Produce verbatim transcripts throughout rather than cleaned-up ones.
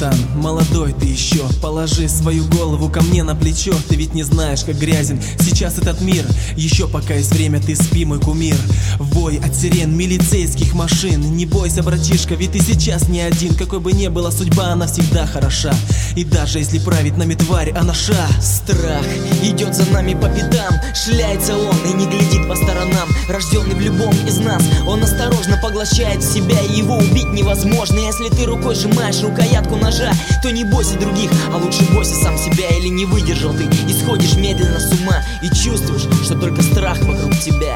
братан, молодой ты еще. Положи свою голову ко мне на плечо. Ты ведь не знаешь, как грязен сейчас этот мир. Еще пока есть время, ты спи, мой кумир. Вой от сирен милицейских машин. Не бойся, братишка, ведь ты сейчас не один. Какой бы ни была судьба, она всегда хороша. И даже если правит нами тварь, она ша. Страх идет за нами по пятам. Шляется он и не глядит по сторонам. Рожденный в любом из нас, он осторожно поглощает в себя, и его убить невозможно. Если ты рукой сжимаешь рукоятку ножа, то не бойся других, а лучше бойся сам себя. Или не выдержал ты и сходишь медленно с ума, и чувствуешь, что только страх вокруг тебя.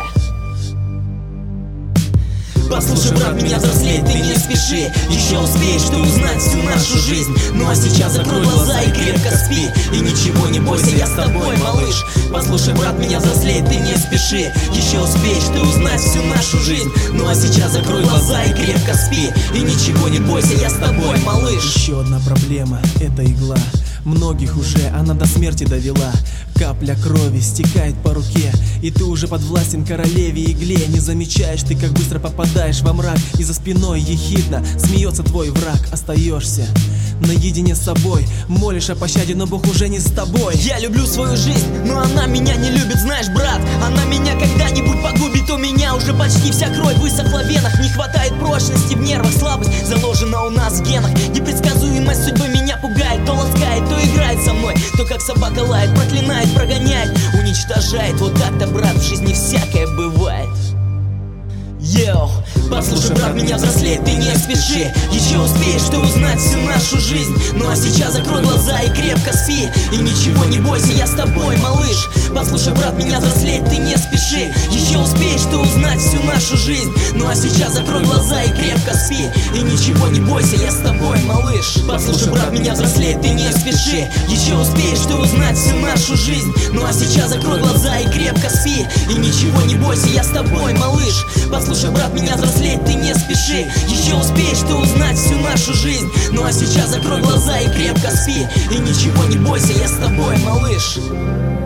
Послушай, брат, меня взрослеть ты не спеши. Еще успеешь ты узнать всю нашу жизнь. Ну а сейчас закрой глаза и крепко спи. И ничего не бойся, я с тобой, малыш. Послушай, брат, меня взрослеть ты не спеши. Еще успеешь ты узнать всю нашу жизнь. Ну а сейчас закрой глаза и крепко спи. И ничего не бойся, я с тобой, малыш. Еще одна проблема — это игла. Многих уже она до смерти довела. Капля крови стекает по руке, и ты уже подвластен королеве игле. Не замечаешь ты, как быстро попадаешь во мрак, и за спиной ехидно смеется твой враг. Остаешься наедине с собой, молишь о пощаде, но Бог уже не с тобой. Я люблю свою жизнь, но она меня не любит, знаешь, брат. Она меня когда-нибудь погубит. У меня уже почти вся кровь высохла в венах. Не хватает прочности в нервах, слабость заложена у нас в генах. Непредсказуемость судьбы меня пугает. То ласкает, то играет со мной, то как собака лает, проклинает, прогоняет, уничтожает. Вот так-то, брат, в жизни всякое бывает. Йоу, послушай, брат, меня взрослеть ты не спеши. Еще успеешь ты узнать всю нашу жизнь. Ну а сейчас закрой глаза и крепко спи. И ничего не бойся, я с тобой, малыш. Послушай, брат, меня взрослеть ты не спеши. Еще успеешь ты узнать всю нашу жизнь. Ну а сейчас закрой глаза и крепко спи. И ничего не бойся, я с тобой, малыш. Послушай, брат, меня взрослеть ты не спеши. Еще успеешь ты узнать всю нашу жизнь. Ну а сейчас закрой глаза и крепко спи. И ничего не бойся, я с тобой, малыш. Послушай, брат, меня взрослеть ты не спеши. Еще успеешь ты узнать всю нашу жизнь. Ну а сейчас закрой глаза и крепко спи. И ничего не бойся, я с тобой, малыш.